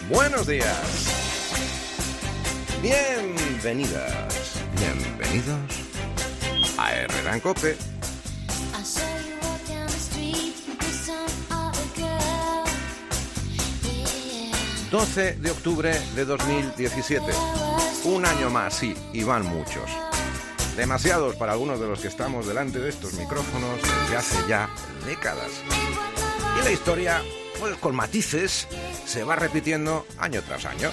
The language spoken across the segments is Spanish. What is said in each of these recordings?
Buenos días. Bienvenidas, bienvenidos a Herrera en Cope. 12 de octubre de 2017. Un año más, sí, y van muchos. Demasiados para algunos de los que estamos delante de estos micrófonos desde hace ya décadas. Y la historia, pues con matices, se va repitiendo año tras año.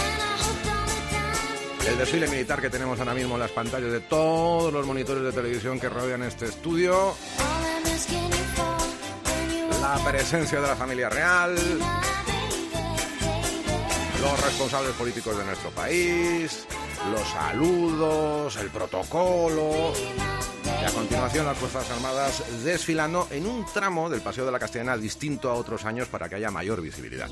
El desfile militar que tenemos ahora mismo en las pantallas de todos los monitores de televisión que rodean este estudio. La presencia de la familia real. Los responsables políticos de nuestro país. Los saludos, el protocolo. Y a continuación las Fuerzas Armadas desfilando en un tramo del Paseo de la Castellana distinto a otros años para que haya mayor visibilidad.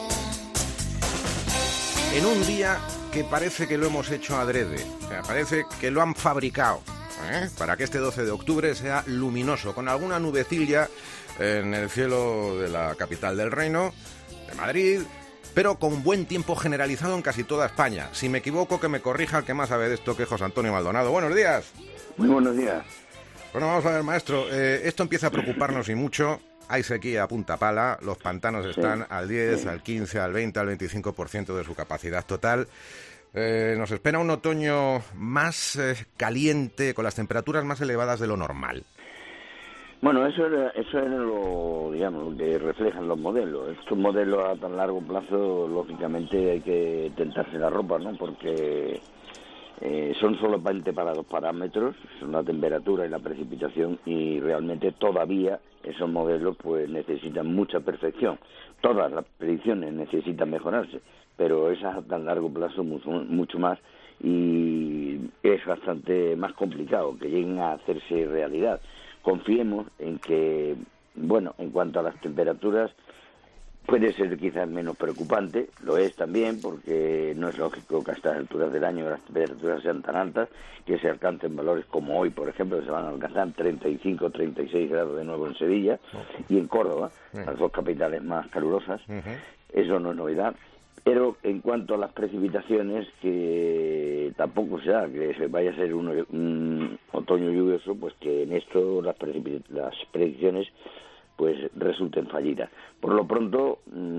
En un día que parece que lo hemos hecho adrede, o sea, parece que lo han fabricado, para que este 12 de octubre sea luminoso, con alguna nubecilla en el cielo de la capital del reino, de Madrid, pero con buen tiempo generalizado en casi toda España. Si me equivoco, que me corrija el que más sabe de esto, que es José Antonio Maldonado. Buenos días. Muy buenos días. Bueno, vamos a ver, maestro, esto empieza a preocuparnos y mucho. Hay sequía a punta pala, los pantanos están al 10, al 15, al 20, al 25% de su capacidad total. Nos espera un otoño más caliente, con las temperaturas más elevadas de lo normal. Bueno, eso era lo que reflejan los modelos. Estos modelos a tan largo plazo, lógicamente, hay que tentarse la ropa, ¿no? Porque son solamente para dos parámetros, son la temperatura y la precipitación, y realmente todavía esos modelos pues necesitan mucha perfección. Todas las predicciones necesitan mejorarse, pero esas a tan largo plazo mucho más, y es bastante más complicado que lleguen a hacerse realidad. Confiemos en que, bueno, en cuanto a las temperaturas, puede ser quizás menos preocupante, lo es también, porque no es lógico que a estas alturas del año las temperaturas sean tan altas, que se alcancen valores como hoy, por ejemplo, que se van a alcanzar 35, 36 grados de nuevo en Sevilla y en Córdoba, las dos capitales más calurosas. Eso no es novedad. Pero en cuanto a las precipitaciones, que tampoco sea que se vaya a ser un otoño lluvioso, pues que en esto las predicciones pues resulten fallidas. Por lo pronto,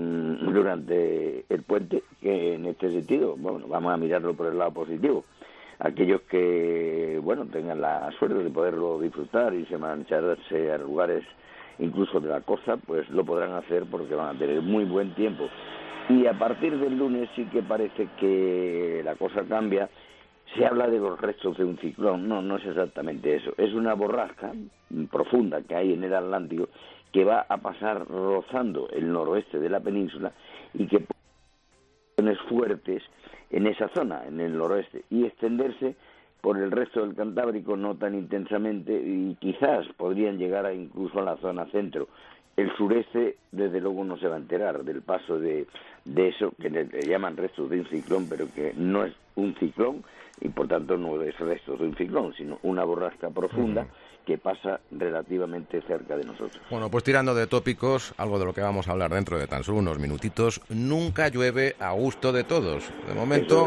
durante el puente, que en este sentido, bueno, vamos a mirarlo por el lado positivo. Aquellos que, bueno, tengan la suerte de poderlo disfrutar y se marcharse a lugares incluso de la costa, pues lo podrán hacer porque van a tener muy buen tiempo. Y a partir del lunes sí que parece que la cosa cambia. Se habla de los restos de un ciclón. No es exactamente eso. Es una borrasca profunda que hay en el Atlántico que va a pasar rozando el noroeste de la península y que pone fuertes en esa zona, en el noroeste, y extenderse por el resto del Cantábrico no tan intensamente, y quizás podrían llegar incluso a la zona centro. El sureste, desde luego, no se va a enterar del paso de eso, que le llaman restos de un ciclón, pero que no es un ciclón, y por tanto no es restos de un ciclón, sino una borrasca profunda que pasa relativamente cerca de nosotros. Bueno, pues tirando de tópicos, algo de lo que vamos a hablar dentro de tan solo unos minutitos, nunca llueve a gusto de todos. De momento,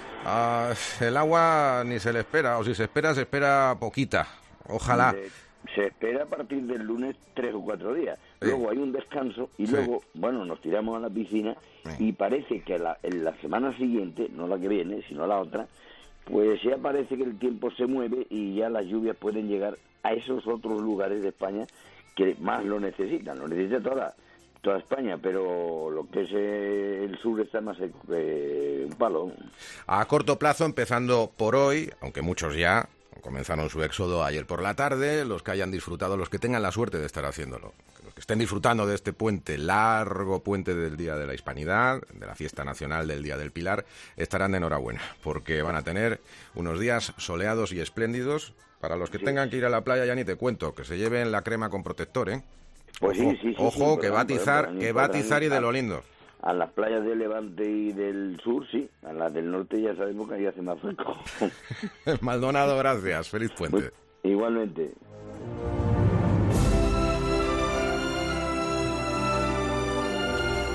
el agua ni se le espera, o si se espera poquita. Ojalá. Se espera a partir del lunes 3 o 4 días. Luego hay un descanso y luego, bueno, nos tiramos a la piscina y parece que en la semana siguiente, no la que viene, sino la otra, pues ya parece que el tiempo se mueve y ya las lluvias pueden llegar a esos otros lugares de España que más lo necesitan. Lo necesita toda España, pero lo que es el sur está más seco que un palo. A corto plazo, empezando por hoy, aunque muchos ya comenzaron su éxodo ayer por la tarde, los que hayan disfrutado, los que tengan la suerte de estar haciéndolo, los que estén disfrutando de este puente, largo puente del Día de la Hispanidad, de la fiesta nacional del Día del Pilar, estarán de enhorabuena, porque van a tener unos días soleados y espléndidos. Para los que tengan que ir a la playa, ya ni te cuento, que se lleven la crema con protector, ¿eh? Pues ojo, que va a atizar y de lo lindo. A las playas de Levante y del sur, sí. A las del norte ya sabemos que ahí hace más fresco. Maldonado, gracias. Feliz puente. Igualmente.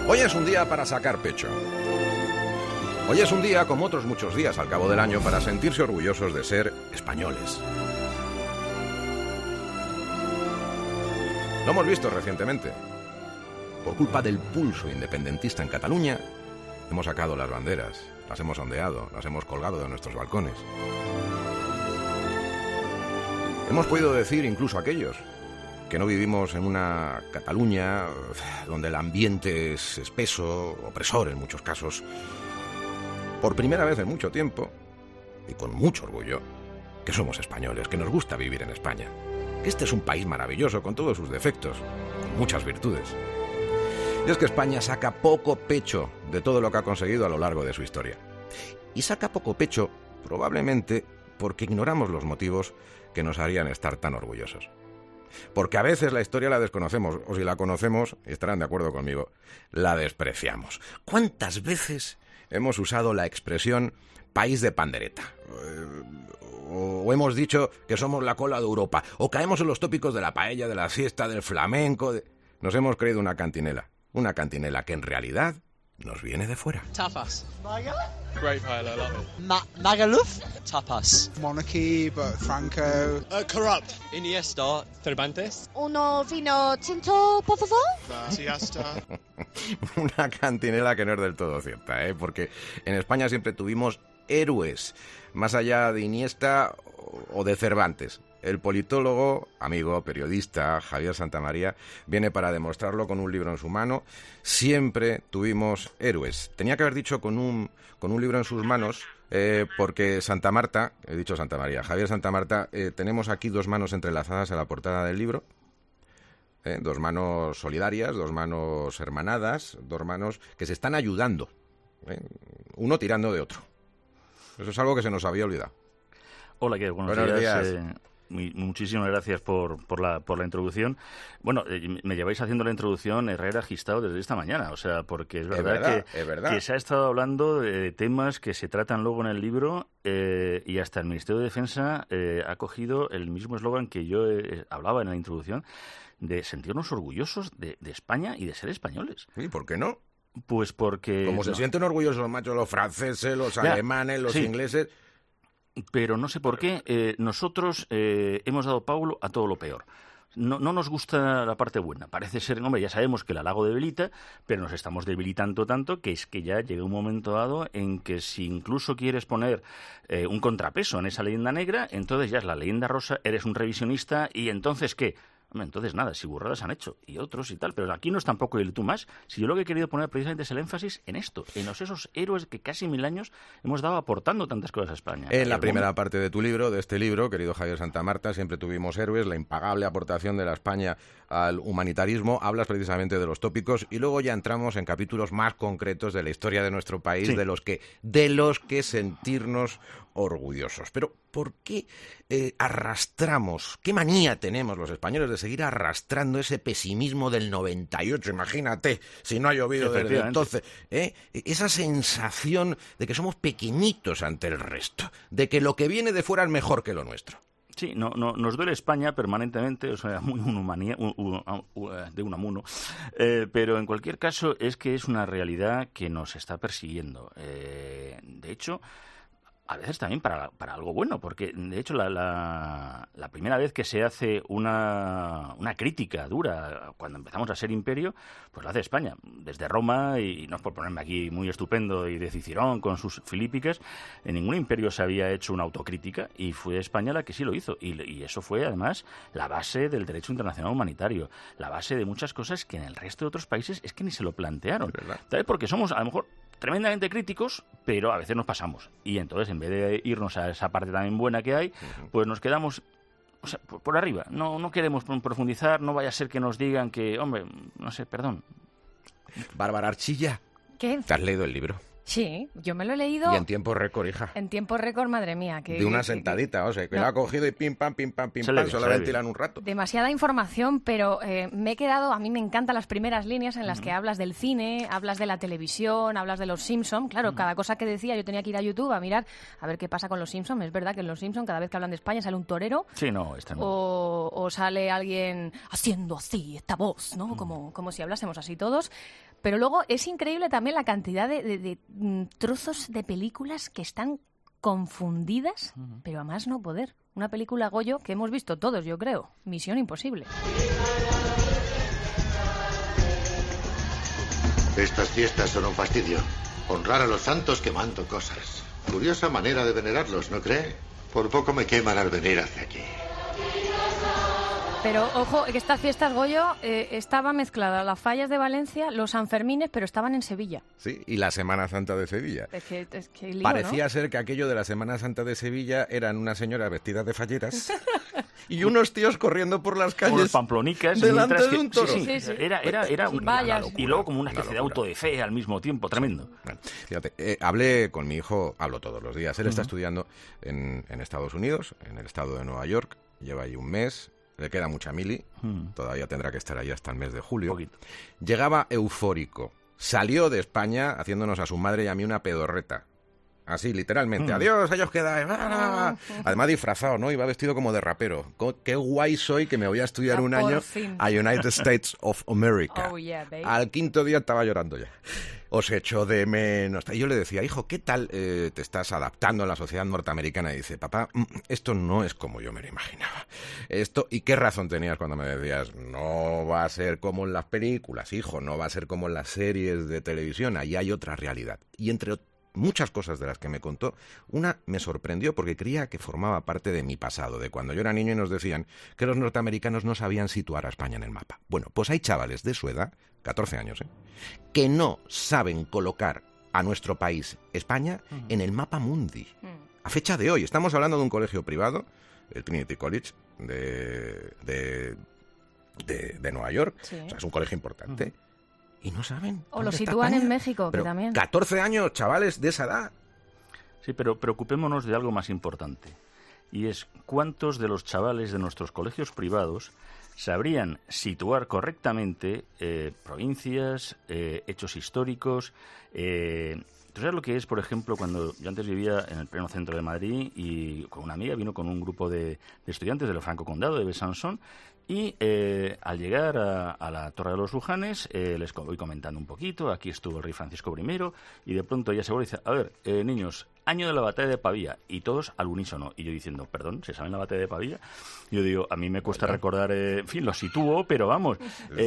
Hoy es un día para sacar pecho. Hoy es un día, como otros muchos días al cabo del año, para sentirse orgullosos de ser españoles. Lo hemos visto recientemente. Por culpa del pulso independentista en Cataluña, hemos sacado las banderas, las hemos ondeado, las hemos colgado de nuestros balcones. Hemos podido decir, incluso aquellos, que no vivimos en una Cataluña donde el ambiente es espeso, opresor en muchos casos, por primera vez en mucho tiempo, y con mucho orgullo, que somos españoles, que nos gusta vivir en España, que este es un país maravilloso con todos sus defectos, con muchas virtudes. Y es que España saca poco pecho de todo lo que ha conseguido a lo largo de su historia. Y saca poco pecho, probablemente, porque ignoramos los motivos que nos harían estar tan orgullosos. Porque a veces la historia la desconocemos, o si la conocemos, y estarán de acuerdo conmigo, la despreciamos. ¿Cuántas veces hemos usado la expresión país de pandereta? O hemos dicho que somos la cola de Europa, o caemos en los tópicos de la paella, de la siesta, del flamenco. Nos hemos creído una cantinela que en realidad nos viene de fuera. Tapas. Magaluf? Great paella, I love it. Magaluf? Tapas. Monarchy, but Franco. Corrupt. Iniesta. Cervantes. Uno vino tinto, por favor. Siesta. Una cantinela que no es del todo cierta, porque en España siempre tuvimos héroes, más allá de Iniesta o de Cervantes. El politólogo, amigo, periodista, Javier Santamaría, viene para demostrarlo con un libro en su mano. Siempre tuvimos héroes. Tenía que haber dicho con un libro en sus manos, porque Santa Marta, he dicho Santa María, Javier Santamarta, tenemos aquí dos manos entrelazadas en la portada del libro. Dos manos solidarias, dos manos hermanadas, dos manos que se están ayudando, uno tirando de otro. Eso es algo que se nos había olvidado. Hola, ¿qué? Buenos días. Muchísimas gracias por la introducción. Bueno, me lleváis haciendo la introducción Herrera Gistao desde esta mañana, o sea, porque es verdad que se ha estado hablando de temas que se tratan luego en el libro, y hasta el Ministerio de Defensa ha cogido el mismo eslogan que yo hablaba en la introducción, de sentirnos orgullosos de España y de ser españoles. ¿Y por qué no? Pues porque... Como se sienten orgullosos, macho, los franceses, los alemanes, los ingleses... Pero no sé por qué nosotros hemos dado Paulo a todo lo peor. No nos gusta la parte buena. Parece ser, hombre, ya sabemos que el halago debilita, pero nos estamos debilitando tanto que es que ya llega un momento dado en que si incluso quieres poner un contrapeso en esa leyenda negra, entonces ya es la leyenda rosa, eres un revisionista y entonces ¿qué? Hombre, entonces nada, si burradas han hecho y otros y tal, pero aquí no es tampoco el tú más. Si yo lo que he querido poner precisamente es el énfasis en esto, en esos héroes que casi 1000 años hemos dado aportando tantas cosas a España. En la primera parte de tu libro, de este libro, querido Javier Santamarta, siempre tuvimos héroes, la impagable aportación de la España al humanitarismo, hablas precisamente de los tópicos y luego ya entramos en capítulos más concretos de la historia de nuestro país, sí, de los que sentirnos orgullosos. Pero ¿por qué arrastramos, qué manía tenemos los españoles de seguir arrastrando ese pesimismo del 98? Imagínate, si no ha llovido desde entonces. Esa sensación de que somos pequeñitos ante el resto, de que lo que viene de fuera es mejor que lo nuestro. Sí, nos duele España permanentemente, o sea, muy de Unamuno, pero en cualquier caso es que es una realidad que nos está persiguiendo. De hecho, a veces también para algo bueno, porque de hecho la primera vez que se hace una crítica dura cuando empezamos a ser imperio, pues lo hace España. Desde Roma, y no es por ponerme aquí muy estupendo, y de Cicerón con sus Filípicas, en ningún imperio se había hecho una autocrítica y fue España la que sí lo hizo. Y eso fue además la base del derecho internacional humanitario, la base de muchas cosas que en el resto de otros países es que ni se lo plantearon. ¿Sabes? Porque somos a lo mejor tremendamente críticos, pero a veces nos pasamos. Y entonces, en vez de irnos a esa parte también buena que hay, pues nos quedamos, o sea, por arriba. No queremos profundizar, no vaya a ser que nos digan que, hombre, no sé, perdón. Bárbara Archilla. ¿Qué? ¿Te has leído el libro? Sí, yo me lo he leído... Y en tiempo récord, hija. En tiempo récord, madre mía. De una sentadita, o sea, que lo ha cogido y pim, pam, solamente irán un rato. Demasiada información, pero me he quedado... A mí me encantan las primeras líneas en las que hablas del cine, hablas de la televisión, hablas de los Simpson. Claro, cada cosa que decía yo tenía que ir a YouTube a mirar a ver qué pasa con los Simpson. Es verdad que en los Simpson cada vez que hablan de España sale un torero. Sí, no, es tremendo. O sale alguien haciendo así, esta voz, ¿no? Como si hablásemos así todos. Pero luego es increíble también la cantidad de trozos de películas que están confundidas, pero a más no poder. Una película Goyo que hemos visto todos, yo creo. Misión Imposible. Estas fiestas son un fastidio. Honrar a los santos quemando cosas. Curiosa manera de venerarlos, ¿no cree? Por poco me queman al venir hacia aquí. Pero ojo, que estas fiestas Goyo estaba mezclada las fallas de Valencia, los Sanfermines, pero estaban en Sevilla. Sí, y la Semana Santa de Sevilla. Es que lío, Parecía ¿no? ser que aquello de la Semana Santa de Sevilla eran unas señoras vestidas de falleras y unos tíos corriendo por las calles. Unos pamplonicas. Delante de un toro. Sí. Era una locura, y luego como una especie de auto de fe al mismo tiempo, tremendo. Bueno, fíjate, hablé con mi hijo, hablo todos los días. Él está estudiando en Estados Unidos, en el estado de Nueva York. Lleva ahí un mes. Le queda mucha mili, todavía tendrá que estar ahí hasta el mes de julio. Poquito. Llegaba eufórico. Salió de España haciéndonos a su madre y a mí una pedorreta. Así, literalmente. Adiós, ahí os quedáis. Además disfrazado, ¿no? Iba vestido como de rapero. Qué guay soy que me voy a estudiar un año a United States of America. Oh, yeah, baby. Al quinto día estaba llorando ya. Os echo de menos. Y yo le decía, hijo, ¿qué tal te estás adaptando a la sociedad norteamericana? Y dice, papá, esto no es como yo me lo imaginaba. ¿Y qué razón tenías cuando me decías, no va a ser como en las películas, hijo, no va a ser como en las series de televisión, ahí hay otra realidad? Y entre muchas cosas de las que me contó, una me sorprendió porque creía que formaba parte de mi pasado, de cuando yo era niño y nos decían que los norteamericanos no sabían situar a España en el mapa. Bueno, pues hay chavales de su edad, 14 años, que no saben colocar a nuestro país, España, en el mapa mundi. A fecha de hoy, estamos hablando de un colegio privado, el Trinity College de Nueva York, Sí. O sea, es un colegio importante. Y no saben. O lo dónde está sitúan en España. México, Pero que también. 14 años, chavales de esa edad. Sí, pero preocupémonos de algo más importante. Y es cuántos de los chavales de nuestros colegios privados sabrían situar correctamente provincias, hechos históricos. ¿Tú sabes lo que es, por ejemplo, cuando yo antes vivía en el pleno centro de Madrid y con una amiga vino con un grupo de estudiantes del Franco Condado, de Besançon, y al llegar a la Torre de los Lujanes les voy comentando un poquito, aquí estuvo el rey Francisco I, y de pronto ella se vuelve y dice, a ver, niños, año de la batalla de Pavía, y todos al unísono. Y yo diciendo, perdón, ¿se saben la batalla de Pavía? Yo digo, a mí me cuesta recordar, en fin, lo sitúo, pero vamos,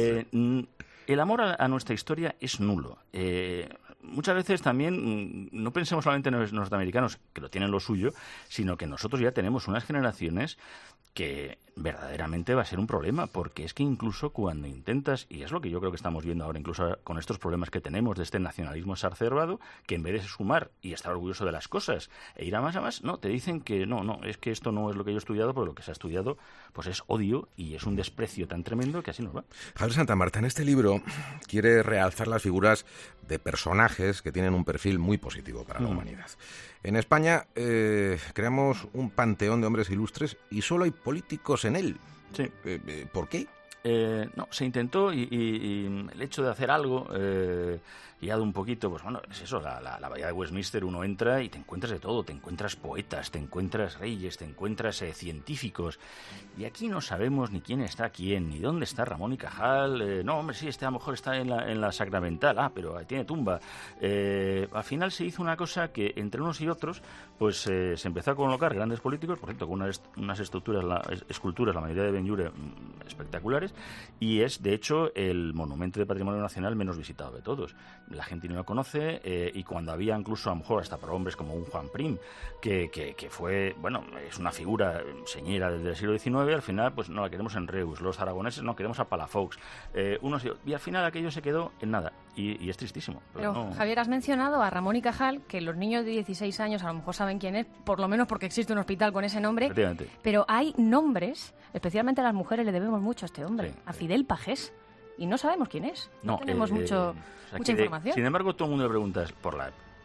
el amor a nuestra historia es nulo. Muchas veces también no pensemos solamente en los norteamericanos, que lo tienen lo suyo, sino que nosotros ya tenemos unas generaciones que verdaderamente va a ser un problema, porque es que incluso cuando intentas, y es lo que yo creo que estamos viendo ahora, incluso con estos problemas que tenemos de este nacionalismo exacerbado, que en vez de sumar y estar orgulloso de las cosas e ir a más, no, te dicen que no, es que esto no es lo que yo he estudiado, porque lo que se ha estudiado pues es odio y es un desprecio tan tremendo que así nos va. Javier Santamarta, en este libro quiere realzar las figuras de personajes que tienen un perfil muy positivo para la humanidad. En España creamos un panteón de hombres ilustres y solo hay políticos en él. Sí. ¿Por qué? No, se intentó y el hecho de hacer algo guiado un poquito, pues bueno, es eso, la bahía de Westminster, uno entra y te encuentras de todo, te encuentras poetas, te encuentras reyes, te encuentras científicos, y aquí no sabemos ni quién está quién, ni dónde está Ramón y Cajal. No, hombre, sí, a lo mejor está en la Sacramental, pero tiene tumba. Al final se hizo una cosa que entre unos y otros, pues se empezó a colocar grandes políticos, por cierto, con unas esculturas, la mayoría de Ben-Gurion, espectaculares, y es, de hecho, el monumento de patrimonio nacional menos visitado de todos. La gente no lo conoce, y cuando había incluso, a lo mejor, hasta para hombres como un Juan Prim, que fue, bueno, es una figura señera desde el siglo XIX, al final, pues no la queremos en Reus, los aragoneses no queremos a Palafox, y al final aquello se quedó en nada, y es tristísimo. Pero no... Javier, has mencionado a Ramón y Cajal, que los niños de 16 años a lo mejor saben quién es, por lo menos porque existe un hospital con ese nombre, Efectivamente. pero hay nombres, especialmente a las mujeres le debemos mucho a este hombre, Sí. a Fidel Pagés, y no sabemos quién es, no tenemos mucha que información. Sin embargo, todo el mundo le preguntas por la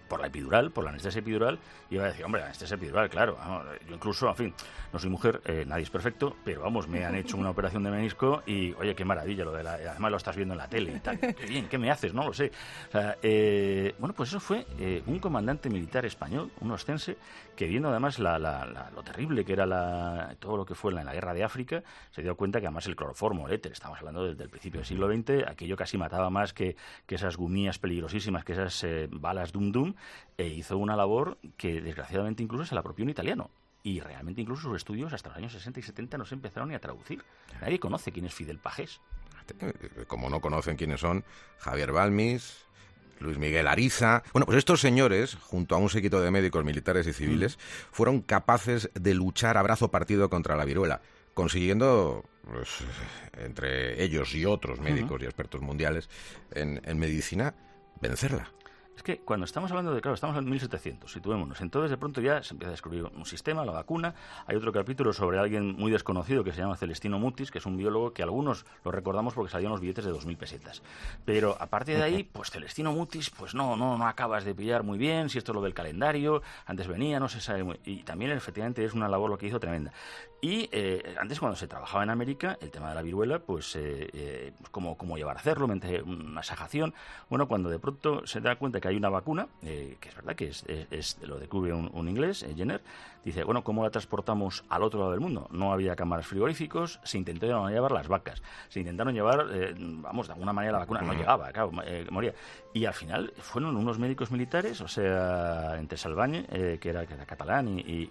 por la epidural, por la anestesia epidural, y iba a decir, hombre, la anestesia epidural, claro, yo incluso, en fin, no soy mujer, nadie es perfecto, pero vamos, me han hecho una operación de menisco y, oye, qué maravilla, además lo estás viendo en la tele y tal, qué bien, ¿qué me haces? No lo sé. O sea, bueno, pues eso fue un comandante militar español, un ostense, que viendo además lo terrible que era todo lo que fue en la guerra de África, se dio cuenta que además el cloroformo, el éter, estamos hablando desde el principio del siglo XX, aquello casi mataba más que esas gumías peligrosísimas, que esas balas dum-dum, e hizo una labor que desgraciadamente incluso se la apropió un italiano. Y realmente incluso sus estudios hasta los años 60 y 70 no se empezaron ni a traducir. Nadie conoce quién es Fidel Pagés. Como no conocen quiénes son Javier Balmis, Luis Miguel Ariza. Bueno, pues estos señores, junto a un séquito de médicos militares y civiles, fueron capaces de luchar a brazo partido contra la viruela, consiguiendo, pues, entre ellos y otros médicos y expertos mundiales en medicina, vencerla. Es que cuando estamos hablando de, claro, estamos en 1700, situémonos. Entonces, de pronto ya se empieza a descubrir un sistema, la vacuna. Hay otro capítulo sobre alguien muy desconocido que se llama Celestino Mutis, que es un biólogo que algunos lo recordamos porque salían los billetes de 2.000 pesetas. Pero a partir de ahí, pues Celestino Mutis, pues no acabas de pillar muy bien si esto es lo del calendario. Antes venía, no se sabe muy... Y también, efectivamente, es una labor lo que hizo tremenda. Y antes, cuando se trabajaba en América, el tema de la viruela, pues cómo llevar a hacerlo, mediante una sajación. Bueno, cuando de pronto se da cuenta que hay una vacuna, que es verdad que es lo descubre un inglés, Jenner, dice, bueno, ¿cómo la transportamos al otro lado del mundo? No había cámaras frigoríficos, se intentaron llevar las vacas, se intentaron llevar, de alguna manera la vacuna no llegaba, claro, moría. Y al final fueron unos médicos militares, o sea, entre Salvañe, que era catalán,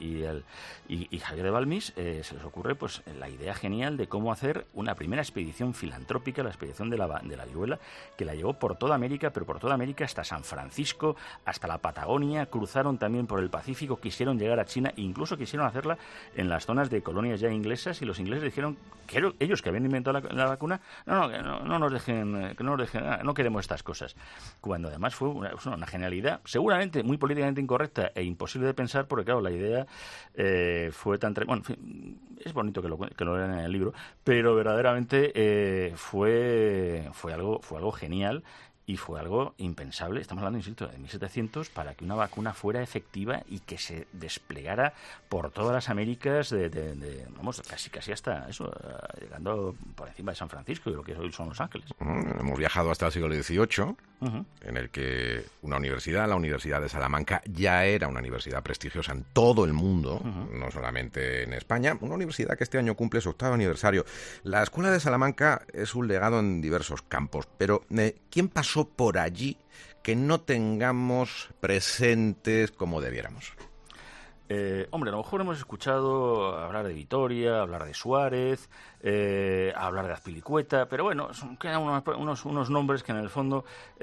y Javier de Balmis, se les ocurre pues la idea genial de cómo hacer una primera expedición filantrópica, la expedición de la viruela, que la llevó por toda América, pero por toda América hasta San Francisco, hasta la Patagonia, cruzaron también por el Pacífico, quisieron llegar a China, incluso quisieron hacerla en las zonas de colonias ya inglesas, y los ingleses dijeron que ellos, que habían inventado la vacuna, no nos dejen, no queremos estas cosas. Cuando además fue una genialidad, seguramente muy políticamente incorrecta e imposible de pensar, porque claro, la idea fue tan... Bueno, en fin, es bonito que lo lean en el libro, pero verdaderamente fue algo genial. Y fue algo impensable, estamos hablando, insisto, de 1700, para que una vacuna fuera efectiva y que se desplegara por todas las Américas, vamos, casi hasta eso, llegando por encima de San Francisco y lo que hoy son Los Ángeles. Hemos viajado hasta el siglo XVIII, en el que una universidad, la Universidad de Salamanca, ya era una universidad prestigiosa en todo el mundo, no solamente en España. Una universidad que este año cumple su 8º aniversario. La Escuela de Salamanca es un legado en diversos campos, pero ¿quién pasó por allí que no tengamos presentes como debiéramos? Hombre, a lo mejor hemos escuchado hablar de Vitoria, hablar de Suárez, hablar de Azpilicueta, pero bueno, quedan unos nombres que en el fondo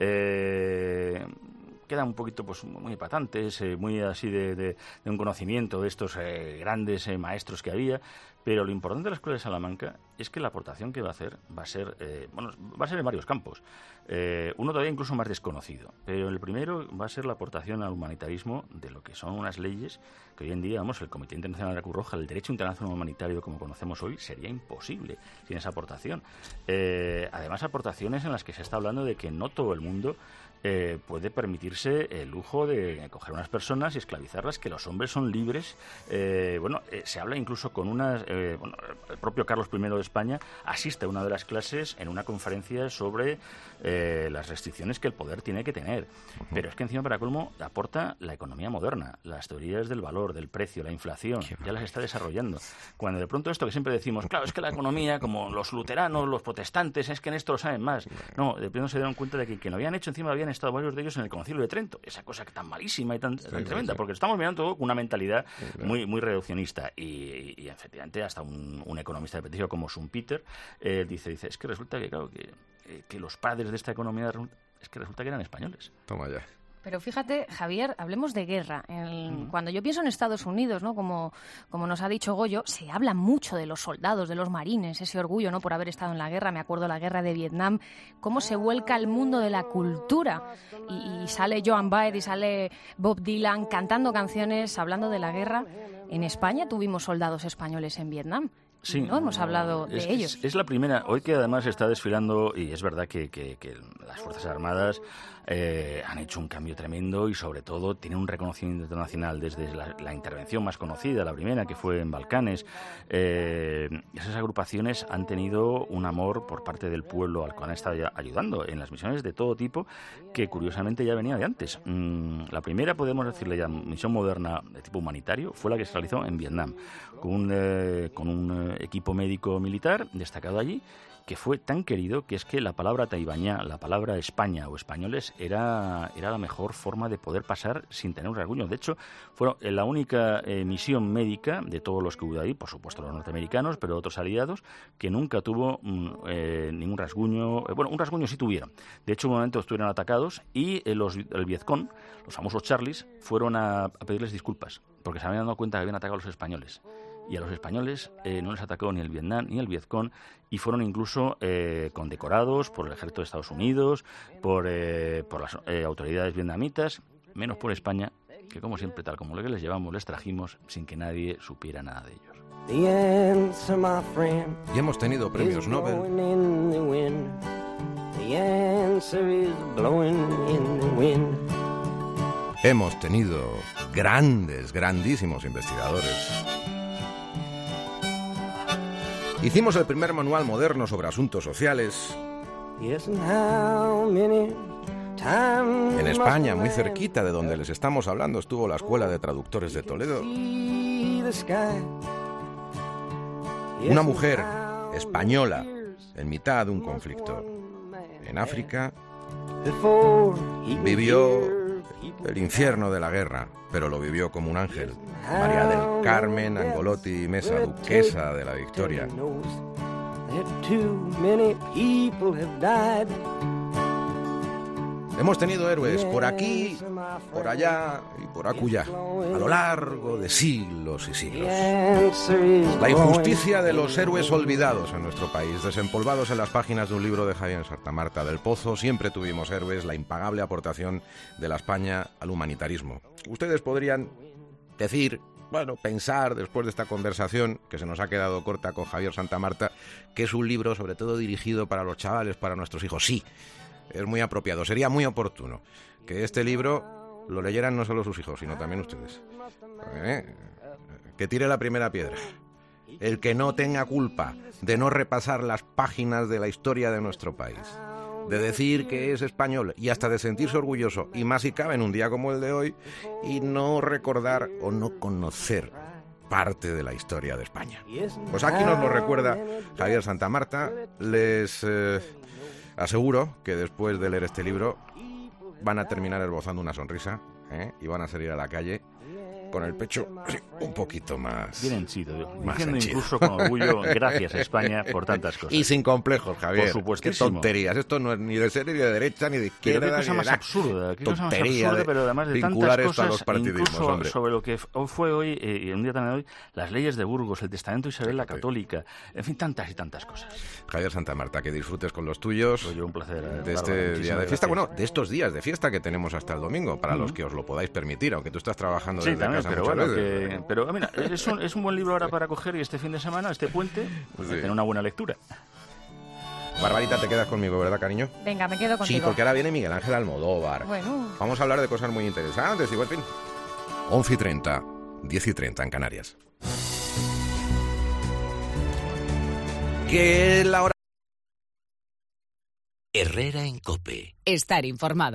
quedan un poquito pues muy patentes, muy así de un conocimiento de estos grandes maestros que había. Pero lo importante de la Escuela de Salamanca es que la aportación que va a hacer va a ser en varios campos. Uno todavía incluso más desconocido. Pero el primero va a ser la aportación al humanitarismo de lo que son unas leyes que hoy en día, el Comité Internacional de la Cruz Roja, el derecho internacional humanitario como conocemos hoy, sería imposible sin esa aportación. Además, aportaciones en las que se está hablando de que no todo el mundo puede permitirse el lujo de coger unas personas y esclavizarlas, que los hombres son libres. Se habla incluso con unas... el propio Carlos I de España asiste a una de las clases en una conferencia sobre las restricciones que el poder tiene que tener. Pero es que encima, para colmo, aporta la economía moderna, las teorías del valor, del precio, la inflación, ya las está desarrollando. Cuando de pronto esto que siempre decimos, claro, es que la economía, como los luteranos, los protestantes, es que en esto lo saben más. No, de pronto se dieron cuenta de que lo habían hecho, encima habían estado varios de ellos en el Concilio de Trento, esa cosa tan malísima y tan tremenda, porque estamos mirando todo con una mentalidad muy reduccionista, y efectivamente hasta un economista de prestigio como Schumpeter dice, es que resulta que, claro, que los padres de esta economía resulta que eran españoles. Toma ya. Pero fíjate, Javier, hablemos de guerra. Cuando yo pienso en Estados Unidos, ¿no? Como nos ha dicho Goyo, se habla mucho de los soldados, de los marines, ese orgullo, ¿no?, por haber estado en la guerra. Me acuerdo de la guerra de Vietnam, cómo se vuelca el mundo de la cultura. Y sale Joan Baez y sale Bob Dylan cantando canciones, hablando de la guerra. En España tuvimos soldados españoles en Vietnam. Sí, no hemos hablado de ellos. Es la primera, hoy que además está desfilando, y es verdad que las Fuerzas Armadas han hecho un cambio tremendo y sobre todo tienen un reconocimiento internacional desde la intervención más conocida, la primera que fue en Balcanes. Esas agrupaciones han tenido un amor por parte del pueblo al que han estado ayudando en las misiones de todo tipo, que curiosamente ya venía de antes. La primera, podemos decirle ya, misión moderna de tipo humanitario, fue la que se realizó en Vietnam, con un equipo médico militar destacado allí, que fue tan querido que es que la palabra taibañá, la palabra España o españoles, era la mejor forma de poder pasar sin tener un rasguño. De hecho, fueron la única misión médica de todos los que hubo ahí, por supuesto los norteamericanos, pero otros aliados, que nunca tuvo ningún rasguño. Bueno, un rasguño sí tuvieron. De hecho, en un momento estuvieron atacados y el Vietcong, los famosos Charlies, fueron a pedirles disculpas, porque se habían dado cuenta que habían atacado a los españoles. Y a los españoles no les atacó ni el Vietnam ni el Vietcong, y fueron incluso condecorados por el ejército de Estados Unidos, por las autoridades vietnamitas, menos por España, que como siempre, tal como lo que les llevamos, les trajimos sin que nadie supiera nada de ellos. Y hemos tenido premios Nobel. Hemos tenido grandísimos investigadores. Hicimos el primer manual moderno sobre asuntos sociales. En España, muy cerquita de donde les estamos hablando, estuvo la Escuela de Traductores de Toledo. Una mujer española en mitad de un conflicto en África vivió el infierno de la guerra, pero lo vivió como un ángel. María del Carmen Angolotti Mesa, duquesa de la Victoria. Hemos tenido héroes por aquí, por allá y por acullá, a lo largo de siglos y siglos. La injusticia de los héroes olvidados en nuestro país, desempolvados en las páginas de un libro de Javier Santamarta del Pozo. Siempre tuvimos héroes, la impagable aportación de la España al humanitarismo. Ustedes podrían decir, bueno, pensar después de esta conversación, que se nos ha quedado corta con Javier Santamarta, que es un libro sobre todo dirigido para los chavales, para nuestros hijos. Sí, es muy apropiado, sería muy oportuno que este libro lo leyeran no solo sus hijos, sino también ustedes. Que tire la primera piedra el que no tenga culpa de no repasar las páginas de la historia de nuestro país, de decir que es español y hasta de sentirse orgulloso, y más si cabe en un día como el de hoy, y no recordar o no conocer parte de la historia de España. Pues aquí nos lo recuerda Javier Santamarta. Les aseguro que después de leer este libro van a terminar esbozando una sonrisa, y van a salir a la calle con el pecho un poquito más... Bien henchido, diciendo incluso con orgullo, gracias a España por tantas cosas. Y sin complejos, Javier. Por supuestísimo. Qué tonterías. Esto no es ni de ser ni de derecha, ni de izquierda. Pero qué cosa más absurda, pero además de vincular tantas esto a los cosas, partidismos, incluso hombre. sobre lo que fue hoy, y un día también hoy, las leyes de Burgos, el testamento de Isabel la Católica, en fin, tantas y tantas cosas. Javier Santamarta, que disfrutes con los tuyos. Pues yo, un placer. De este día de fiesta, bueno, de estos días de fiesta que tenemos hasta el domingo, para los que os lo podáis permitir, aunque tú estás trabajando desde también, casa pero muchas bueno, veces. Pero mira, es un buen libro ahora para coger, y este fin de semana, este puente, pues tener una buena lectura. Barbarita, te quedas conmigo, ¿verdad, cariño? Venga, me quedo contigo. Sí, porque ahora viene Miguel Ángel Almodóvar. Bueno. Vamos a hablar de cosas muy interesantes, igual, fin. 11:30, 10:30 en Canarias. Que la hora... Herrera en COPE. Estar informado.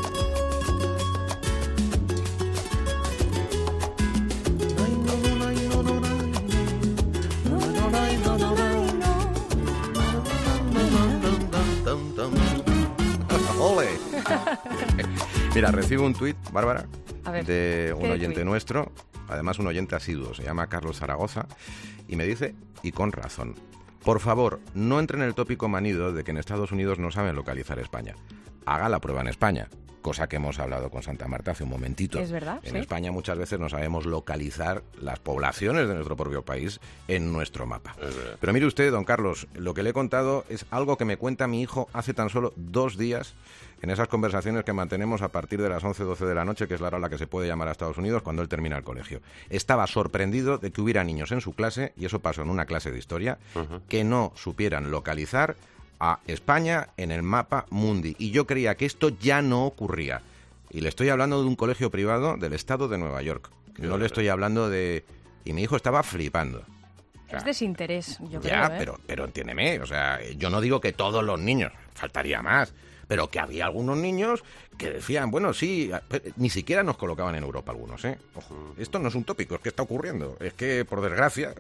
¡Ole! Mira, recibo un tuit, Bárbara, de un oyente tuit? nuestro, además un oyente asiduo, se llama Carlos Zaragoza, y me dice, y con razón, por favor, no entre en el tópico manido de que en Estados Unidos no saben localizar España. Haga la prueba en España. cosa que hemos hablado con Santa Marta hace un momentito. Es verdad, En sí. España muchas veces no sabemos localizar las poblaciones de nuestro propio país en nuestro mapa. Pero mire usted, don Carlos, lo que le he contado es algo que me cuenta mi hijo hace tan solo 2 días en esas conversaciones que mantenemos a partir de las 11, 12 de la noche, que es la hora a la que se puede llamar a Estados Unidos cuando él termina el colegio. Estaba sorprendido de que hubiera niños en su clase, y eso pasó en una clase de historia, que no supieran localizar a España en el mapa mundi. Y yo creía que esto ya no ocurría. Y le estoy hablando de un colegio privado del estado de Nueva York. No le estoy hablando de... Y mi hijo estaba flipando. Es desinterés, yo creo. Ya, pero entiéndeme, o sea, yo no digo que todos los niños, faltaría más, pero que había algunos niños que decían, bueno, sí, ni siquiera nos colocaban en Europa algunos, ¿eh? Ojo, esto no es un tópico, es que está ocurriendo, es que por desgracia,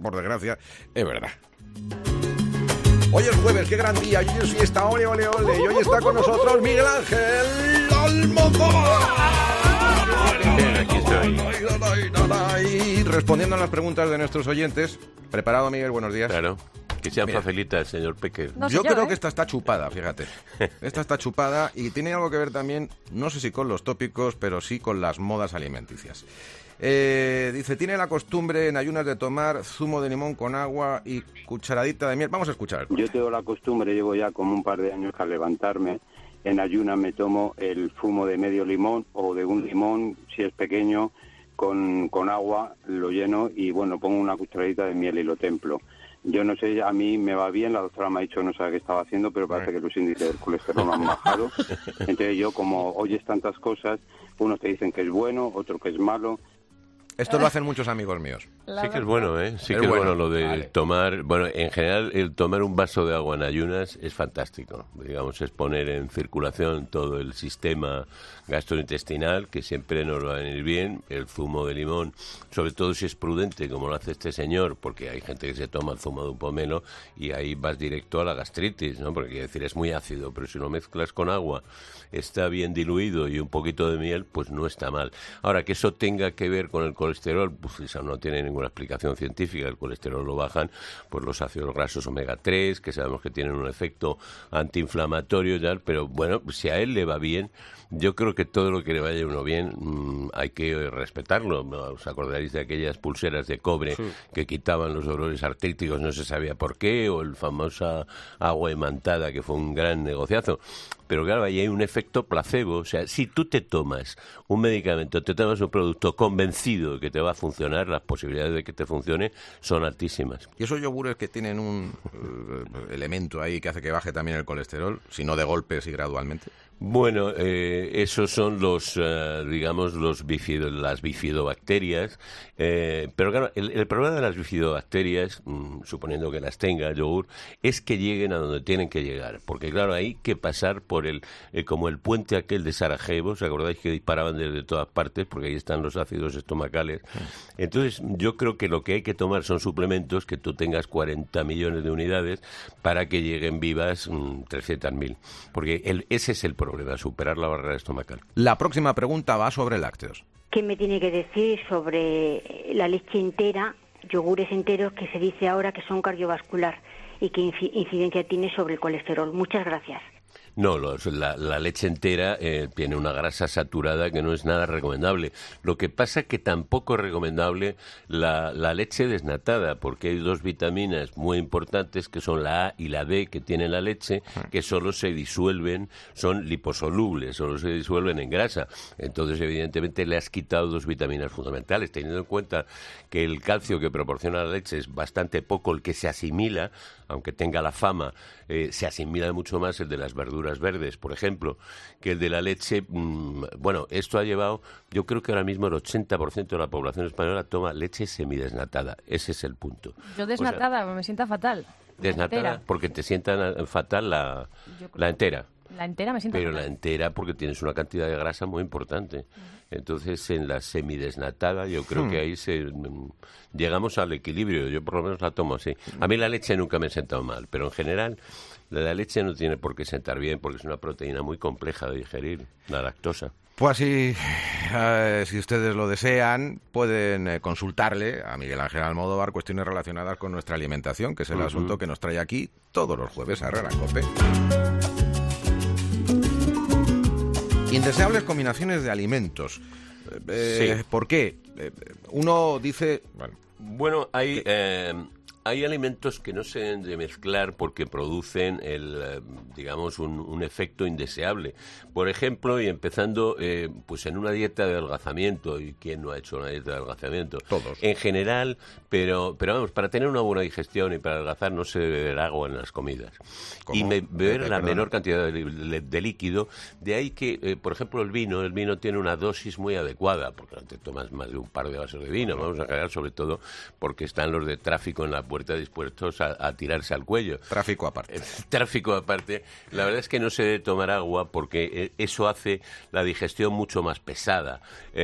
es verdad. Hoy es jueves, qué gran día, hoy es fiesta, ole, ole, ole, y hoy está con nosotros Miguel Ángel Almodóvar. Aquí estoy. Y respondiendo a las preguntas de nuestros oyentes, ¿preparado, Miguel? Buenos días. Claro. Que sean Mira. facilitas, señor Pecker. No sé Yo yo, creo ¿eh? que esta está chupada, fíjate. Esta está chupada y tiene algo que ver también, no sé si con los tópicos, pero sí con las modas alimenticias. Dice, tiene la costumbre en ayunas de tomar zumo de limón con agua y cucharadita de miel. Vamos a escuchar. Yo tengo la costumbre, llevo ya como un par de años que al levantarme en ayunas me tomo el zumo de medio limón o de un limón, si es pequeño, con agua, lo lleno y bueno, pongo una cucharadita de miel y lo templo. Yo no sé, a mí me va bien, la doctora me ha dicho no sabe qué estaba haciendo, pero parece que los índices del colesterol han bajado. Entonces yo, como oyes tantas cosas, unos te dicen que es bueno, otros que es malo. Esto lo hacen muchos amigos míos. Sí que es bueno, ¿eh? Sí Es que es bueno, bueno lo de vale. tomar... Bueno, en general, el tomar un vaso de agua en ayunas es fantástico. Digamos, es poner en circulación todo el sistema gastrointestinal, que siempre nos va a venir bien. El zumo de limón, sobre todo si es prudente, como lo hace este señor, porque hay gente que se toma el zumo de un pomelo y ahí vas directo a la gastritis, ¿no? Porque, quiero decir, es muy ácido, pero si lo mezclas con agua, está bien diluido y un poquito de miel, pues no está mal. Ahora, que eso tenga que ver con el colesterol, pues eso no tiene ninguna explicación científica. El colesterol lo bajan pues los ácidos grasos omega 3, que sabemos que tienen un efecto antiinflamatorio y tal, pero bueno, si a él le va bien, yo creo que todo lo que le vaya a uno bien hay que respetarlo. ¿Os acordaréis de aquellas pulseras de cobre que quitaban los dolores artríticos, no se sabía por qué, o el famosa agua imantada, que fue un gran negociazo? Pero claro, ahí hay un efecto placebo. O sea, si tú te tomas un medicamento, te tomas un producto convencido de que te va a funcionar, las posibilidades de que te funcione son altísimas. Y esos yogures que tienen un elemento ahí que hace que baje también el colesterol, si no de golpes y gradualmente. Bueno, esos son los, digamos, las bifidobacterias. Pero claro, el problema de las bifidobacterias, suponiendo que las tenga el yogur, es que lleguen a donde tienen que llegar. Porque claro, hay que pasar por como el puente aquel de Sarajevo, ¿os acordáis que disparaban desde todas partes? Porque ahí están los ácidos estomacales. Entonces, yo creo que lo que hay que tomar son suplementos que tú tengas 40 millones de unidades para que lleguen vivas 300.000. Porque ese es el problema, superar la barrera estomacal. La próxima pregunta va sobre lácteos. ¿Qué me tiene que decir sobre la leche entera, yogures enteros, que se dice ahora que son cardiovascular y qué incidencia tiene sobre el colesterol? Muchas gracias. No, la leche entera tiene una grasa saturada que no es nada recomendable. Lo que pasa es que tampoco es recomendable la leche desnatada, porque hay 2 vitaminas muy importantes que son la A y la D que tiene la leche, que solo se disuelven, son liposolubles, solo se disuelven en grasa. Entonces, evidentemente, le has quitado 2 vitaminas fundamentales, teniendo en cuenta que el calcio que proporciona la leche es bastante poco el que se asimila, aunque tenga la fama, se asimila mucho más el de las verduras verdes, por ejemplo, que el de la leche. Bueno, esto ha llevado, yo creo que ahora mismo el 80% de la población española toma leche semidesnatada. Ese es el punto. Yo desnatada me sienta fatal. Desnatada, Entera. porque te sientan fatal la entera. La entera me sienta Pero fatal. la entera porque tienes una cantidad de grasa muy importante. Entonces, en la semidesnatada, yo creo que ahí llegamos al equilibrio. Yo por lo menos la tomo así. A mí la leche nunca me ha sentado mal, pero en general la leche no tiene por qué sentar bien porque es una proteína muy compleja de digerir, la lactosa. Pues así, si ustedes lo desean, pueden consultarle a Miguel Ángel Almodóvar cuestiones relacionadas con nuestra alimentación, que es el asunto que nos trae aquí todos los jueves a Herrera Cope. Indeseables combinaciones de alimentos. ¿Por qué? Uno dice... Bueno, hay alimentos que no se deben de mezclar porque producen digamos, un efecto indeseable. Por ejemplo, y empezando pues en una dieta de adelgazamiento, ¿y quién no ha hecho una dieta de adelgazamiento? Todos. En general, pero vamos, para tener una buena digestión y para adelgazar no se debe beber agua en las comidas. ¿Cómo? Y beber la menor cantidad de líquido. De ahí que, por ejemplo, el vino tiene una dosis muy adecuada, porque no te tomas más de un par de vasos de vino, vamos a cagar, sobre todo porque están los de tráfico en la puerta dispuestos a tirarse al cuello. Tráfico aparte. Tráfico aparte. La verdad es que no se debe tomar agua porque eso hace la digestión mucho más pesada.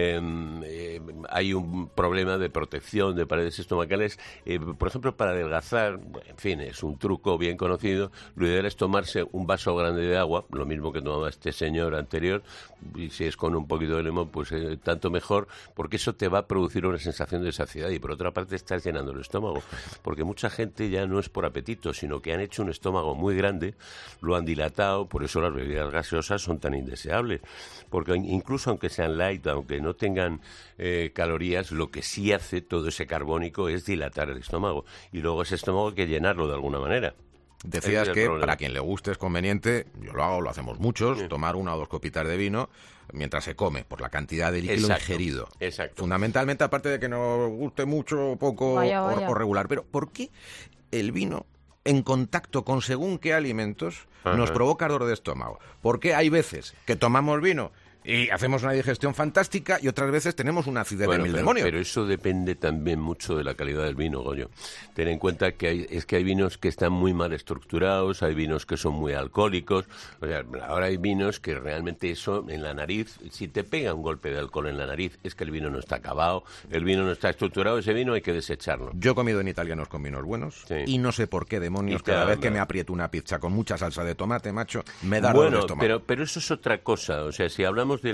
Hay un problema de protección de paredes estomacales. Por ejemplo, para adelgazar, en fin, es un truco bien conocido. Lo ideal es tomarse un vaso grande de agua, lo mismo que tomaba este señor anterior, y si es con un poquito de limón, pues tanto mejor, porque eso te va a producir una sensación de saciedad y por otra parte estás llenando el estómago, porque mucha gente ya no es por apetito, sino que han hecho un estómago muy grande, lo han dilatado, por eso las bebidas gaseosas son tan indeseables, porque incluso aunque sean light, aunque no tengan calorías, lo que sí hace todo ese carbónico es dilatar el estómago, y luego ese estómago hay que llenarlo de alguna manera. Decías que para quien le guste es conveniente, yo lo hago, lo hacemos muchos, tomar 1 o 2 copitas de vino mientras se come, por la cantidad de líquido ingerido. Exacto. Fundamentalmente, aparte de que nos guste mucho, poco o regular. Pero ¿por qué el vino, en contacto con según qué alimentos, nos provoca dolor de estómago? ¿Por qué hay veces que tomamos vino y hacemos una digestión fantástica y otras veces tenemos una acidez de mil demonios? Pero eso depende también mucho de la calidad del vino, Goyo. Ten en cuenta que hay vinos que están muy mal estructurados, hay vinos que son muy alcohólicos. O sea, ahora hay vinos que realmente eso en la nariz, si te pega un golpe de alcohol en la nariz, es que el vino no está acabado, el vino no está estructurado, ese vino hay que desecharlo. Yo he comido en italianos con vinos buenos y no sé por qué demonios cada vez que me aprieto una pizza con mucha salsa de tomate, macho, me da dolor de estómago. Pero eso es otra cosa. O sea, si hablamos de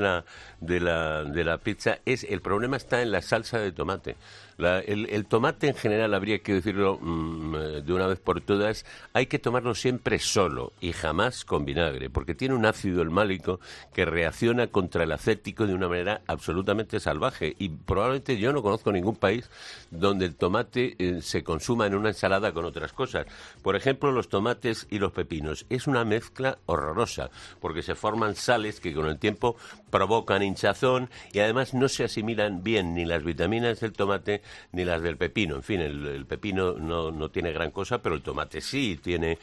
la pizza, el problema está en la salsa de tomate. El tomate en general, habría que decirlo de una vez por todas, hay que tomarlo siempre solo y jamás con vinagre, porque tiene un ácido elmálico que reacciona contra el acético de una manera absolutamente salvaje, y probablemente yo no conozco ningún país donde el tomate se consuma en una ensalada con otras cosas. Por ejemplo, los tomates y los pepinos. Es una mezcla horrorosa, porque se forman sales que con el tiempo provocan hinchazón y además no se asimilan bien ni las vitaminas del tomate ni las del pepino. En fin, el pepino no tiene gran cosa, pero el tomate sí tiene,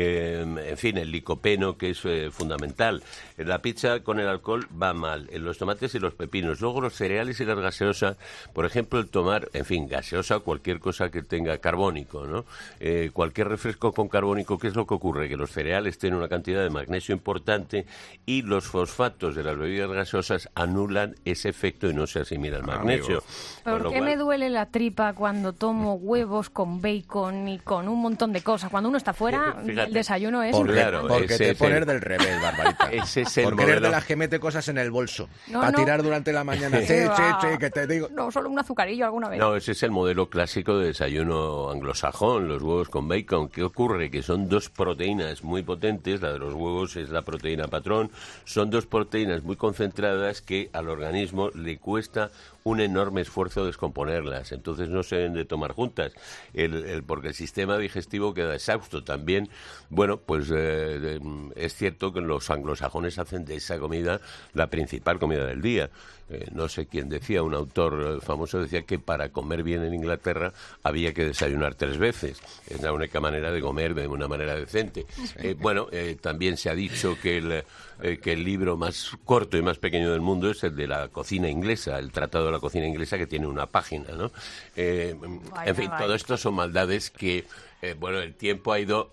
en fin, el licopeno, que es fundamental. La pizza con el alcohol va mal, en los tomates y los pepinos. Luego los cereales y las gaseosas, por ejemplo, el tomar, en fin, gaseosa, cualquier cosa que tenga carbónico, ¿no? Cualquier refresco con carbónico, ¿qué es lo que ocurre? Que los cereales tienen una cantidad de magnesio importante y los fosfatos de las bebidas gaseosas anulan ese efecto y no se asimila el magnesio. ¿Por qué me duele la tripa cuando tomo huevos con bacon y con un montón de cosas? Cuando uno está fuera, el desayuno es... Porque te pones del revés, Barbarita. Ese es el porque eres de las que mete cosas en el bolso para tirar durante la mañana. Sí, que te digo. No, solo un azucarillo alguna vez. No, ese es el modelo clásico de desayuno anglosajón, los huevos con bacon. ¿Qué ocurre? Que son 2 proteínas muy potentes, la de los huevos es la proteína patrón, son 2 proteínas muy concentradas que al organismo le cuesta un enorme esfuerzo descomponerlas, entonces no se deben de tomar juntas, porque el sistema digestivo queda exhausto también. Bueno, pues es cierto que los anglosajones hacen de esa comida la principal comida del día. No sé quién decía, un autor famoso decía que para comer bien en Inglaterra había que desayunar 3 veces. Es la única manera de comer de una manera decente. También se ha dicho que el libro más corto y más pequeño del mundo es el de la cocina inglesa, el Tratado de la Cocina Inglesa, que tiene una página, ¿no? En fin, todo esto son maldades que, el tiempo ha ido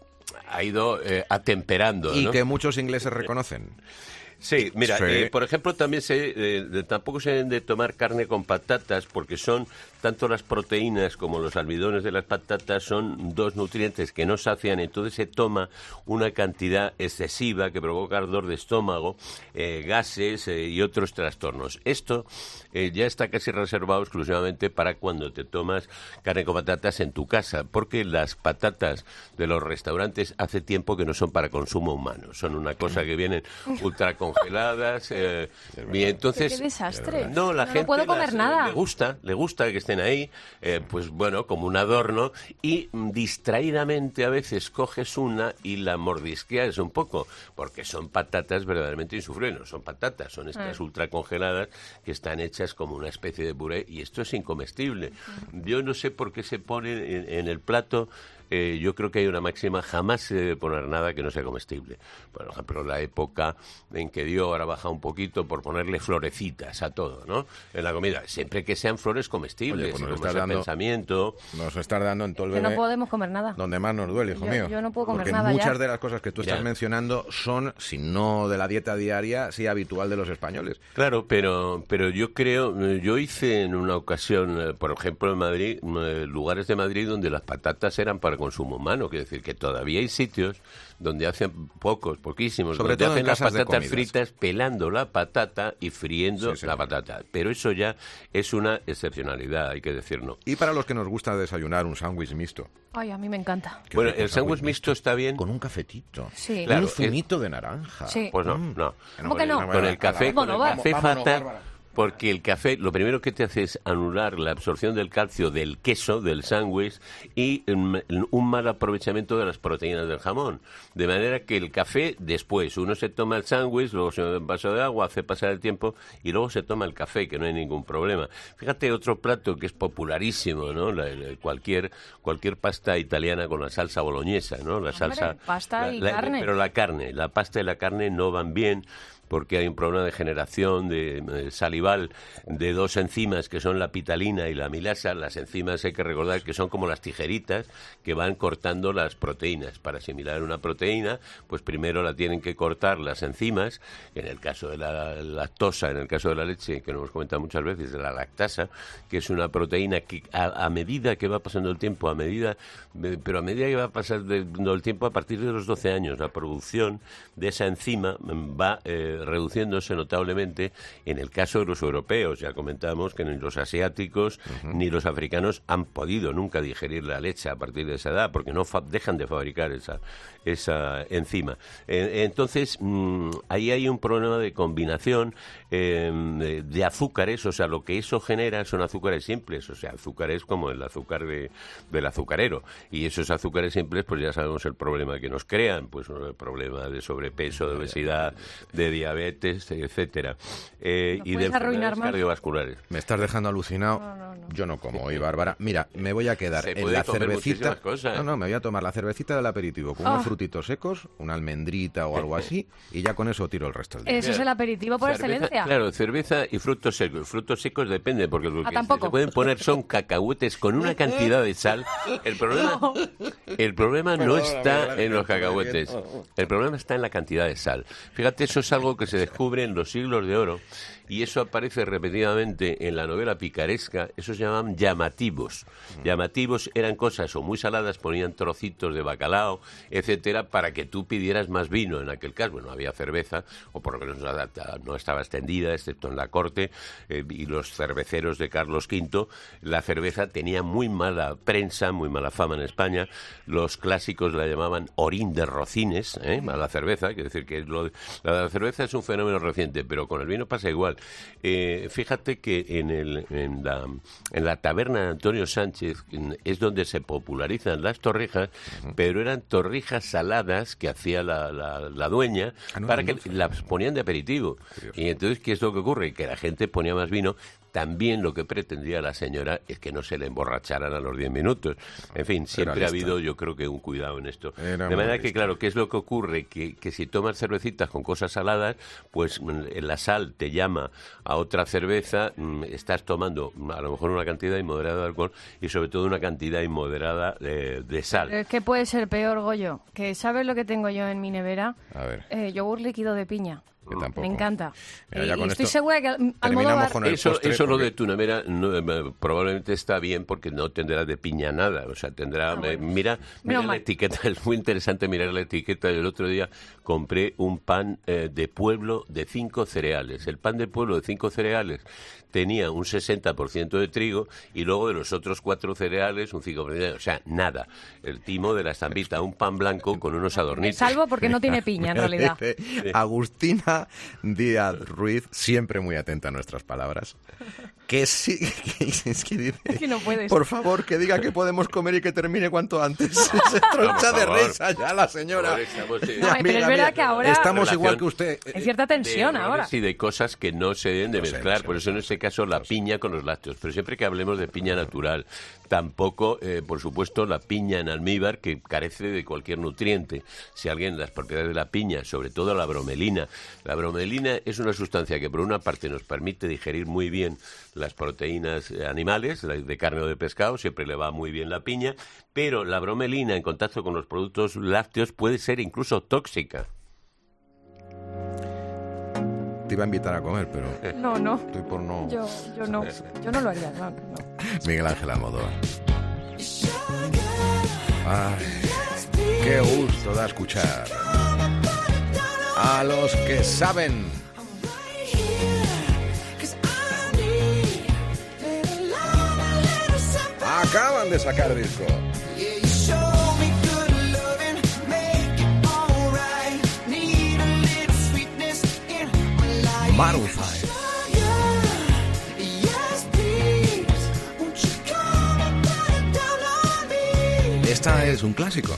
atemperando, y ¿no? que muchos ingleses reconocen. Sí, mira, por ejemplo, también tampoco se deben de tomar carne con patatas porque son tanto las proteínas como los almidones de las patatas son dos nutrientes que no sacian, entonces se toma una cantidad excesiva que provoca ardor de estómago, gases y otros trastornos. Esto ya está casi reservado exclusivamente para cuando te tomas carne con patatas en tu casa, porque las patatas de los restaurantes hace tiempo que no son para consumo humano, son una cosa que vienen ultra congeladas y entonces ¡qué desastre! No, la gente no puedo comer nada. le gusta que estén ahí, pues bueno, como un adorno, y distraídamente a veces coges una y la mordisqueas un poco, porque son patatas verdaderamente insufribles, no son patatas, son estas ultra congeladas que están hechas como una especie de puré, y esto es incomestible. Yo no sé por qué se pone en el plato. Yo creo que hay una máxima: jamás se debe poner nada que no sea comestible. Por ejemplo, la época en que dio, ahora baja un poquito, por ponerle florecitas a todo, ¿no? En la comida, siempre que sean flores comestibles. Oye, pues nos estás dando en todo el Que bebé no podemos comer nada. donde más nos duele, hijo mío. Yo no puedo comer porque nada muchas ya. de las cosas que tú estás mencionando son, si no de la dieta diaria, sí habitual de los españoles. Claro, pero yo creo, yo hice en una ocasión, por ejemplo, en Madrid, lugares de Madrid donde las patatas eran para consumo humano, quiere decir que todavía hay sitios donde hacen poquísimos, sobre donde todo hacen en las casas de patatas comidas, fritas pelando la patata y friendo la patata. Pero eso ya es una excepcionalidad, hay que decirlo. Y para los que nos gusta desayunar un sándwich mixto. Ay, a mí me encanta. Bueno, el sándwich mixto está bien. Con un cafetito. Sí. Claro, un zumito de naranja. Sí. Pues no. ¿Cómo que no? Con el café, fatal. Bárbara. Porque el café lo primero que te hace es anular la absorción del calcio del queso, del sándwich, y un mal aprovechamiento de las proteínas del jamón. De manera que el café, después uno se toma el sándwich, luego se da un vaso de agua, hace pasar el tiempo y luego se toma el café, que no hay ningún problema. Fíjate, otro plato que es popularísimo, ¿no? Cualquier pasta italiana con la salsa boloñesa, ¿no? La salsa... pasta y carne. Pero la pasta y la carne no van bien, porque hay un problema de generación salival de dos enzimas que son la pitalina y la amilasa. Las enzimas hay que recordar que son como las tijeritas que van cortando las proteínas. Para asimilar una proteína, pues primero la tienen que cortar las enzimas, en el caso de la lactosa, en el caso de la leche, que lo hemos comentado muchas veces, de la lactasa, que es una proteína que a medida que va pasando el tiempo, pero a medida que va pasando el tiempo, a partir de los 12 años, la producción de esa enzima va reduciéndose notablemente. En el caso de los europeos, ya comentamos que ni los asiáticos ni los africanos han podido nunca digerir la leche a partir de esa edad, porque no dejan de fabricar esa enzima. Entonces, ahí hay un problema de combinación de azúcares, o sea, lo que eso genera son azúcares simples, o sea, azúcares como el azúcar del azucarero, y esos azúcares simples, pues ya sabemos el problema que nos crean, pues el problema de sobrepeso, de obesidad, de diabetes, etcétera, y de enfermedades cardiovasculares. Me estás dejando alucinado. No. Yo no como hoy, Bárbara. Mira, me voy a quedar en la cervecita. No, me voy a tomar la cervecita del aperitivo con unos frutitos secos, una almendrita o algo así, y ya con eso tiro el resto del día. Eso es el aperitivo por excelencia. Claro, cerveza y frutos secos. Frutos secos depende, porque lo que tampoco. se pueden poner son cacahuetes con una cantidad de sal. El problema no está en los cacahuetes. El problema está en la cantidad de sal. Fíjate, eso es algo que se descubre en los siglos de oro, y eso aparece repetidamente en la novela picaresca. Eso se llamaban llamativos. Llamativos eran cosas o muy saladas, ponían trocitos de bacalao, etcétera, para que tú pidieras más vino. En aquel caso, bueno, había cerveza, o por lo menos no estaba extendida, excepto en la corte, y los cerveceros de Carlos V. La cerveza tenía muy mala prensa, muy mala fama en España. Los clásicos la llamaban orín de rocines, a la cerveza, quiere decir que la cerveza es un fenómeno reciente, pero con el vino pasa igual. Fíjate que en la taberna de Antonio Sánchez es donde se popularizan las torrijas, pero eran torrijas saladas que hacía la dueña para que las ponían de aperitivo. Y entonces, ¿qué es lo que ocurre? Que la gente ponía más vino. También lo que pretendía la señora es que no se le emborracharan a los 10 minutos. En fin, siempre ha habido, yo creo que un cuidado en esto. De manera que, claro, ¿qué es lo que ocurre? Que si tomas cervecitas con cosas saladas, pues la sal te llama a otra cerveza, estás tomando a lo mejor una cantidad inmoderada de alcohol y sobre todo una cantidad inmoderada de sal. ¿Qué puede ser peor, Goyo? Que ¿sabes lo que tengo yo en mi nevera? A ver. Yogur líquido de piña. que tampoco. Me encanta. Mira, ya y con estoy esto segura que terminamos con el postre, eso lo porque- de Tunamera probablemente está bien porque no tendrá de piña nada. O sea, tendrá... Mira la etiqueta, es muy interesante mirar la etiqueta. El otro día compré un pan de pueblo de 5 cereales. El pan de pueblo de 5 cereales tenía un 60% de trigo y luego de los otros 4 cereales un 5%, o sea, nada. El timo de la estampita, un pan blanco con unos adornitos. Salvo porque no tiene piña, en realidad. Agustina Díaz Ruiz, siempre muy atenta a nuestras palabras, que sí, es que dice, Es que no puedes. por favor, que diga que podemos comer y que termine cuanto antes. Se troncha de risa ya la señora. No, pero es verdad que ahora estamos igual que usted. hay cierta tensión ahora. Sí, de cosas que no se deben de mezclar. Por eso en este caso la piña con los lácteos. Pero siempre que hablemos de piña natural, tampoco, por supuesto, la piña en almíbar, que carece de cualquier nutriente. Si alguien, las propiedades de la piña, sobre todo la bromelina. La bromelina es una sustancia que por una parte nos permite digerir muy bien las proteínas animales, de carne o de pescado, siempre le va muy bien la piña, pero la bromelina en contacto con los productos lácteos puede ser incluso tóxica. Te iba a invitar a comer, pero No. estoy por no... Yo no. Yo no lo haría, no. Miguel Ángel Almodóvar. Ay, qué gusto da escuchar a los que saben. Acaban de sacar disco. Maroon 5. Esta es un clásico.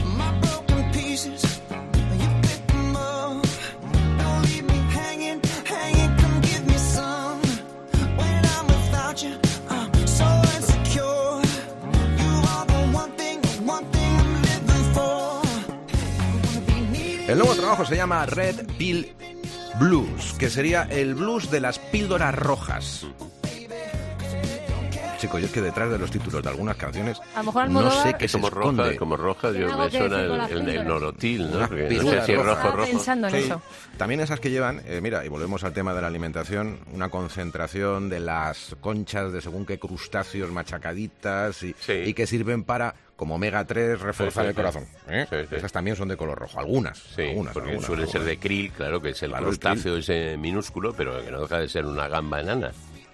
El nuevo trabajo se llama Red Pill Blues, que sería el blues de las píldoras rojas. Chico, yo es que detrás de los títulos de algunas canciones A lo mejor no Almodóvar- sé qué se esconde. Como roja, Tiene yo algo me que suena decir con las el píldoras. norotil, ¿no? Unas Porque no sé píldoras si es rojas. rojo, Estaba rojo. pensando en eso. También esas que llevan, mira, y volvemos al tema de la alimentación, una concentración de las conchas de según qué crustáceos machacaditas y que sirven para, como omega 3, reforzar Sí, el corazón. Sí. Esas también son de color rojo, algunas. Sí, algunas, porque algunas, suelen ser algunas. de krill, claro, que es el Claro, crustáceo ese minúsculo, pero que no deja de ser una gamba enana.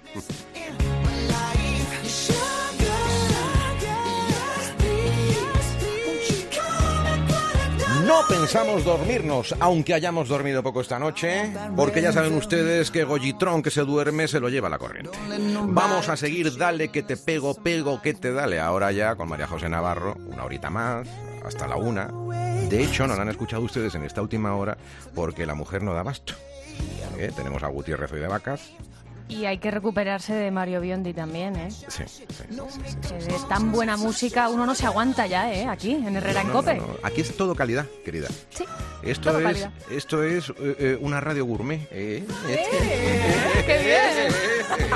No pensamos dormirnos, aunque hayamos dormido poco esta noche, porque ya saben ustedes que Goyitrón que se duerme se lo lleva la corriente. Vamos a seguir Dale que te pego, pego que te dale. Ahora ya con María José Navarro, una horita más, hasta la 1. De hecho, no la han escuchado ustedes en esta última hora porque la mujer no da abasto. Tenemos a Gutiérrez hoy de vacas. Y hay que recuperarse de Mario Biondi también, ¿eh? Sí. Que de tan buena música uno no se aguanta ya, ¿eh? Aquí, en Herrera en Cope. No. Aquí es todo calidad, querida. Sí. Esto es una radio gourmet. ¡Qué bien!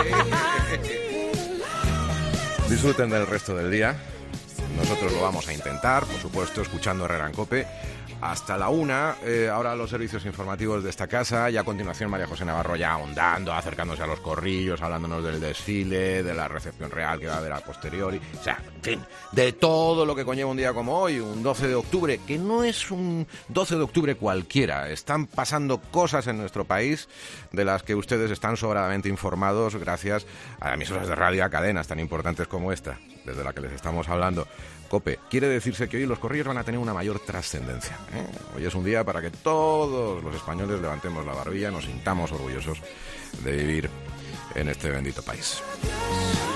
Disfruten del resto del día. Nosotros lo vamos a intentar, por supuesto, escuchando Herrera en Cope. Hasta la 1, ahora los servicios informativos de esta casa y a continuación María José Navarro ya ahondando, acercándose a los corrillos, hablándonos del desfile, de la recepción real que va a haber a posteriori, o sea, en fin, de todo lo que conlleva un día como hoy, un 12 de octubre, que no es un 12 de octubre cualquiera, están pasando cosas en nuestro país de las que ustedes están sobradamente informados gracias a emisoras de radio, a cadenas tan importantes como esta, desde la que les estamos hablando. Cope, quiere decirse que hoy los corrillos van a tener una mayor trascendencia. Hoy es un día para que todos los españoles levantemos la barbilla, nos sintamos orgullosos de vivir en este bendito país.